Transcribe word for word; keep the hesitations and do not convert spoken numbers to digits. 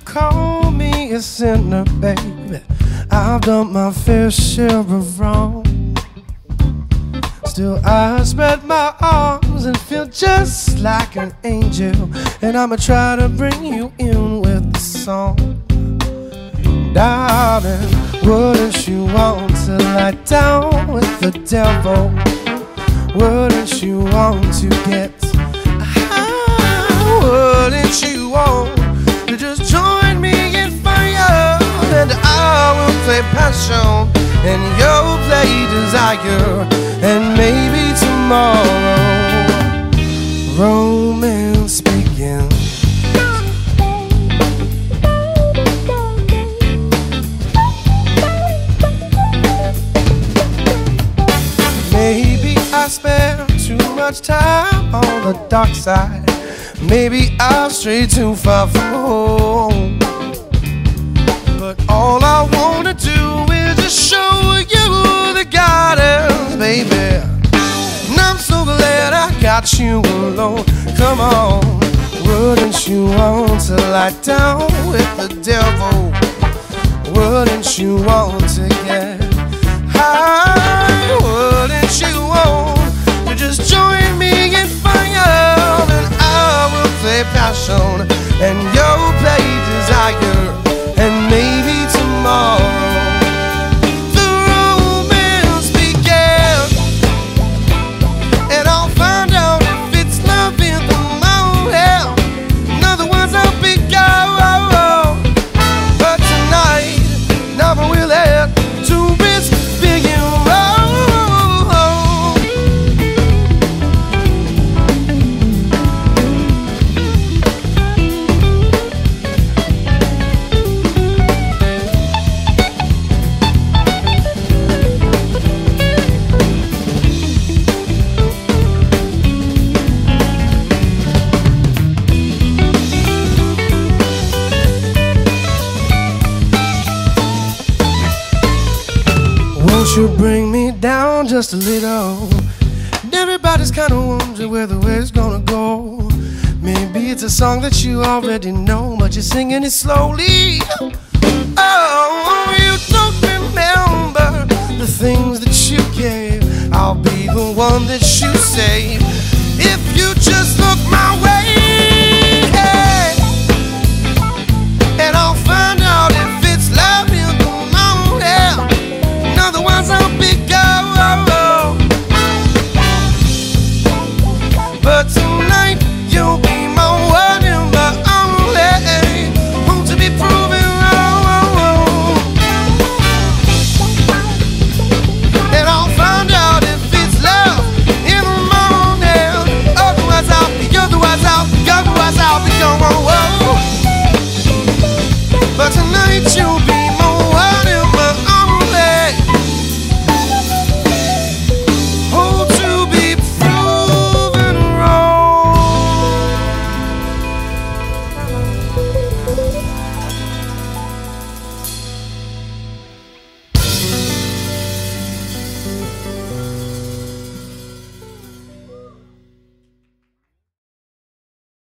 call me a sinner, baby. I've done my fair share of wrong. Still I spread my arms and feel just like an angel. And I'ma try to bring you in with the song. Darling, wouldn't you want to lie down with the devil? Wouldn't you want to get high? Wouldn't you want to just join me in fire? And I will play passion and you'll play desire. And maybe tomorrow romance begins. Maybe I spend too much time on the dark side. Maybe I've strayed too far from home. But all I wanna do is just show you the guidance, baby. And I'm so glad I got you alone. Come on, wouldn't you want to lie down with the devil? Wouldn't you want to get high? Wouldn't you want to just join me in fire? And I will play passion and you'll play desire. And maybe tomorrow the romance begins. And I'll find out if it's love in the morning. In other words, I'll be gone. But tonight, never will have to risk being wrong. Won't you bring me down just a little? And everybody's kinda wondering where the way's gonna go. Maybe it's a song that you already know, but you're singing it slowly. Oh,